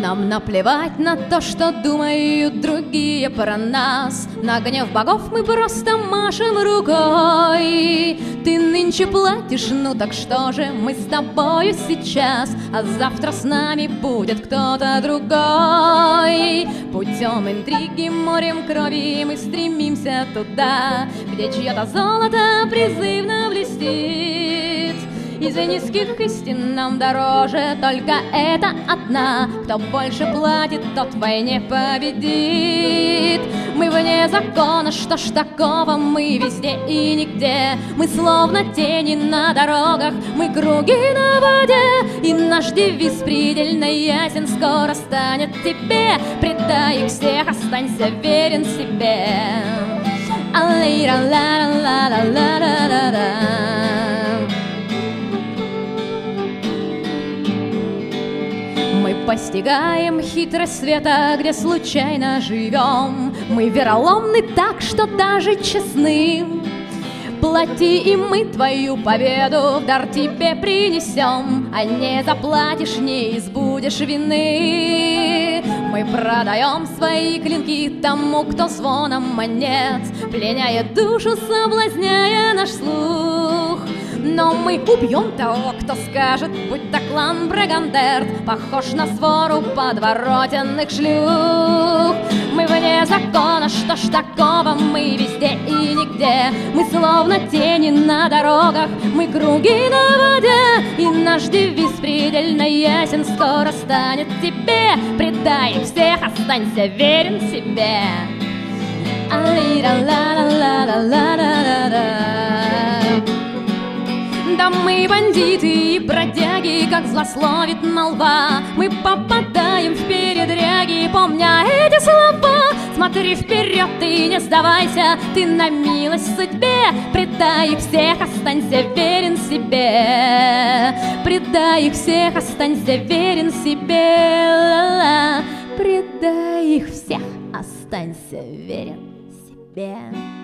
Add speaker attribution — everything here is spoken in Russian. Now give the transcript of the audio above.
Speaker 1: Нам наплевать на то, что думают другие про нас. На гнев богов мы просто машем рукой. Ты нынче платишь, ну так что же мы с тобою сейчас? А завтра с нами будет кто-то другой. Путем интриги, морем крови мы стремимся туда, где чье-то золото призывно блестит. Из низких истин нам дороже только эта одна: кто больше платит, тот в войне победит. Мы вне закона, что ж такого, мы везде и нигде. Мы словно тени на дорогах, мы круги на воде. И наш девиз предельно ясен: скоро станет тебе. Предай их всех, останься верен себе. Мы постигаем хитрость света, где случайно живем. Мы вероломны так, что даже честны. Плати, и мы твою победу в дар тебе принесем. А не заплатишь, не избудешь вины. Мы продаем свои клинки тому, кто звоном монет пленяет душу, соблазняя наш слух. Но мы убьем того, кто скажет, будь то клан Брагандерт похож на свору подворотенных шлюх. Мы вне закона, что ж такого, мы везде и нигде. Мы словно тени на дорогах, мы круги на воде. И наш девиз предельно ясен: скоро станет тебе. Предай их всех, останься верен себе. Да мы бандиты и бродяги, как злословит молва. Мы попадаем в передряги, помня эти слова. Смотри вперед и не сдавайся, ты на милость судьбе. Предай их всех, останься верен себе. Предай их всех, останься верен себе. Предай их всех, останься верен себе.